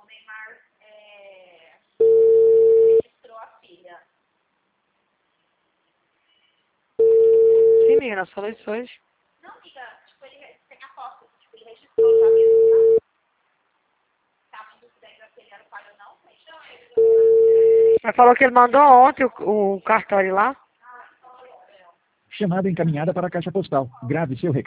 Sim, amiga, nós falamos isso hoje. Mas falou que ele mandou ontem o cartório lá. Chamada encaminhada para a caixa postal. Grave seu recado.